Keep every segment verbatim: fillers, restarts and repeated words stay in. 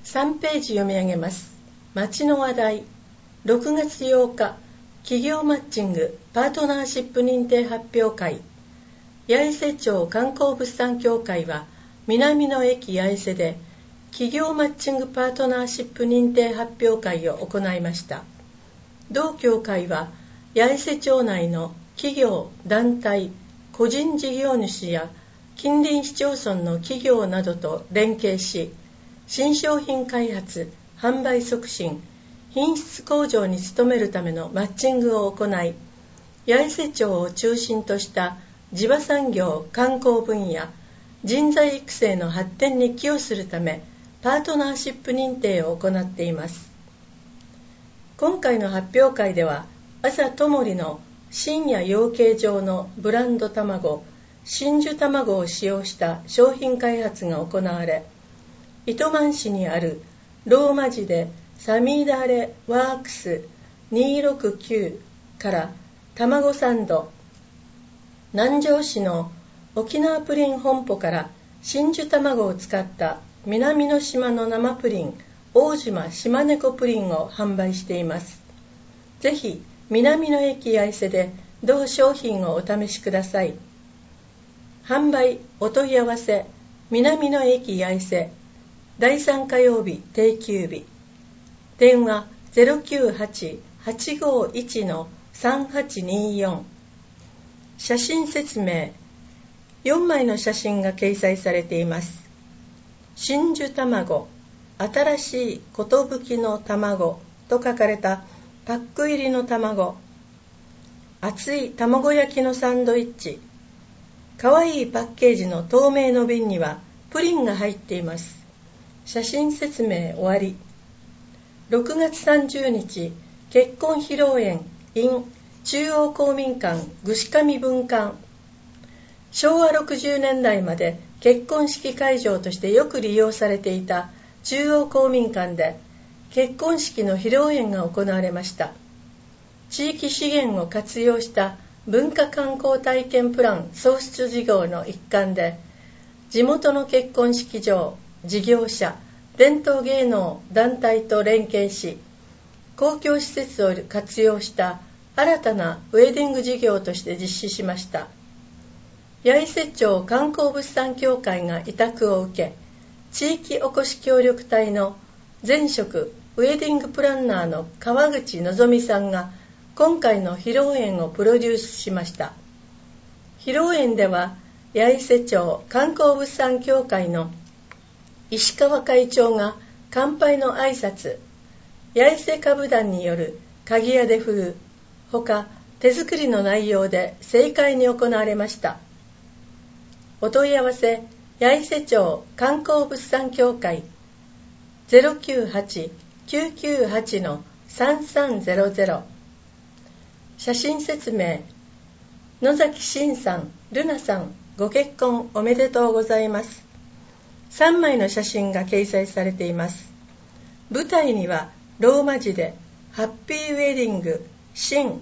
さんページ読み上げます。町の話題。ろくがつようか、企業マッチングパートナーシップ認定発表会。八重瀬町観光物産協会は南の駅八重瀬で企業マッチングパートナーシップ認定発表会を行いました。同協会は八重瀬町内の企業、団体、個人事業主や近隣市町村の企業などと連携し、新商品開発、販売促進、品質向上に努めるためのマッチングを行い、八重瀬町を中心とした地場産業・観光分野、人材育成の発展に寄与するため、パートナーシップ認定を行っています。今回の発表会では、朝ともりの深夜養鶏場のブランド卵、真珠卵を使用した商品開発が行われ、糸満市にあるローマ字でサミダレワークスにひゃくろくじゅうきゅうから卵サンド、南城市の沖縄プリン本舗から真珠卵を使った南の島の生プリン、大島島猫プリンを販売しています。ぜひ南の駅八重瀬で同商品をお試しください。販売お問い合わせ、南の駅八重瀬だいさん火曜日定休日、電話 ゼロきゅうはち はちごいち さんはちによん。写真説明。よんまいの写真が掲載されています。真珠卵、新しい寿の卵と書かれたパック入りの卵、熱い卵焼きのサンドイッチ、かわいいパッケージの透明の瓶にはプリンが入っています。写真説明終わり。ろくがつさんじゅうにち、結婚披露宴 in 中央公民館串上分館。昭和ろくじゅうねんだいまで結婚式会場としてよく利用されていた中央公民館で結婚式の披露宴が行われました。地域資源を活用した文化観光体験プラン創出事業の一環で、地元の結婚式場、事業者、伝統芸能団体と連携し、公共施設を活用した新たなウェディング事業として実施しました。八重瀬町観光物産協会が委託を受け、地域おこし協力隊の前職ウェディングプランナーの川口のぞみさんが今回の披露宴をプロデュースしました。披露宴では八重瀬町観光物産協会の石川会長が乾杯の挨拶、八重瀬歌舞団による鍵屋で風、ほか手作りの内容で盛会に行われました。お問い合わせ、八重瀬町観光物産協会 ゼロきゅうはち きゅうきゅうはち さんさんゼロゼロ。写真説明。野崎真さん、ルナさん、ご結婚おめでとうございます。さんまいの写真が掲載されています。舞台にはローマ字でハッピーウェディングシン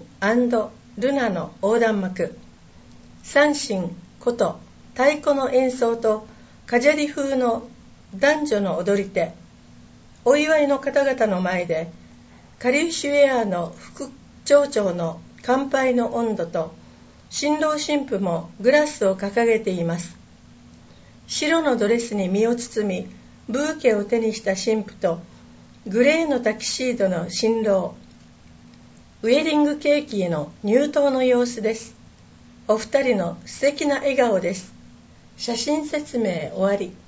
&ルナの横断幕、三線、琴、太鼓の演奏とカジャリ風の男女の踊り手、お祝いの方々の前でカリウシュエアの副町長の乾杯の温度と新郎新婦もグラスを掲げています。白のドレスに身を包みブーケを手にした新婦とグレーのタキシードの新郎、ウェディングケーキへの入刀の様子です。お二人の素敵な笑顔です。写真説明終わり。